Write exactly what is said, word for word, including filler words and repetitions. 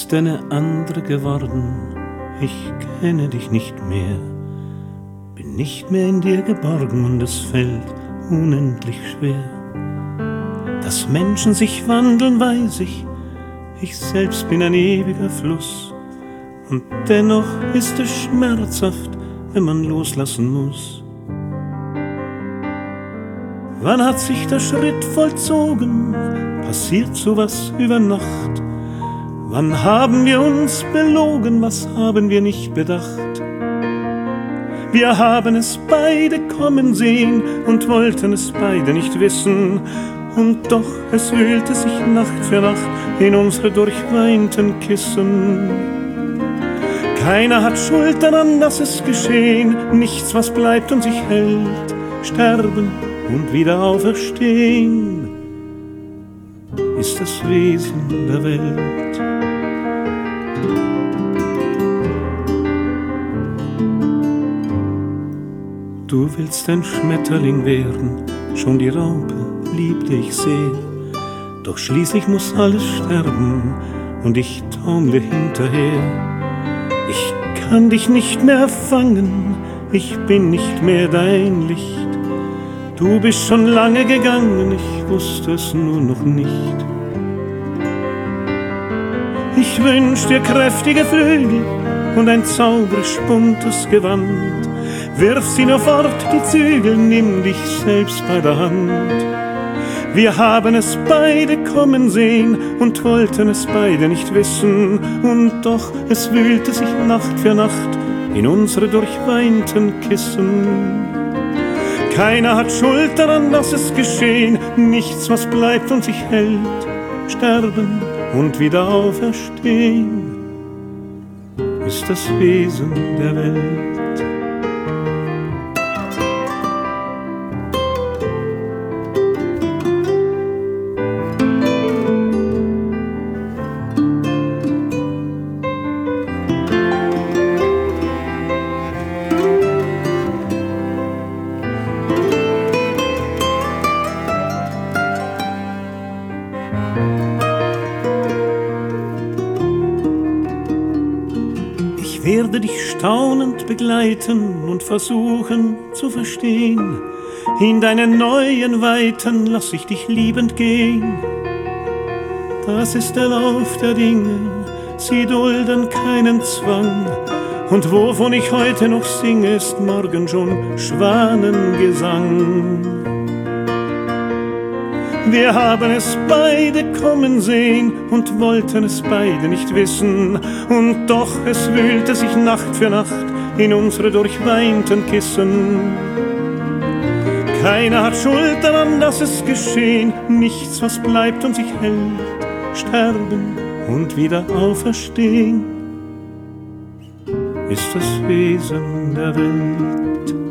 bist eine andere geworden, ich kenne dich nicht mehr, bin nicht mehr in dir geborgen und es fällt unendlich schwer. Dass Menschen sich wandeln, weiß ich, ich selbst bin ein ewiger Fluss, und dennoch ist es schmerzhaft, wenn man loslassen muss. Wann hat sich der Schritt vollzogen? Passiert sowas über Nacht? Wann haben wir uns belogen? Was haben wir nicht bedacht? Wir haben es beide kommen sehen und wollten es beide nicht wissen. Und doch, es wühlte sich Nacht für Nacht in unsere durchweinten Kissen. Keiner hat Schuld daran, dass es geschehen, nichts, was bleibt und sich hält. Sterben und wieder auferstehen ist das Wesen der Welt. Du willst ein Schmetterling werden, schon die Raupe liebte ich sehr. Doch schließlich muss alles sterben und ich taumle hinterher. Ich kann dich nicht mehr fangen, ich bin nicht mehr dein Licht. Du bist schon lange gegangen, ich wusste es nur noch nicht. Ich wünsch dir kräftige Flügel und ein zauberisch buntes Gewand. Wirf sie nur fort, die Zügel, nimm dich selbst bei der Hand. Wir haben es beide kommen sehen und wollten es beide nicht wissen. Und doch, es wühlte sich Nacht für Nacht in unsere durchweinten Kissen. Keiner hat Schuld daran, dass es geschehen, nichts, was bleibt und sich hält. Sterben und wieder auferstehen ist das Wesen der Welt. Ich werde dich staunend begleiten und versuchen zu verstehen. In deinen neuen Weiten lass ich dich liebend gehen. Das ist der Lauf der Dinge, sie dulden keinen Zwang. Und wovon ich heute noch singe, ist morgen schon Schwanengesang. Wir haben es beide kommen sehen und wollten es beide nicht wissen. Und doch, es wühlte sich Nacht für Nacht in unsere durchweinten Kissen. Keiner hat Schuld daran, dass es geschehen, nichts, was bleibt und sich hält. Sterben und wieder auferstehen ist das Wesen der Welt.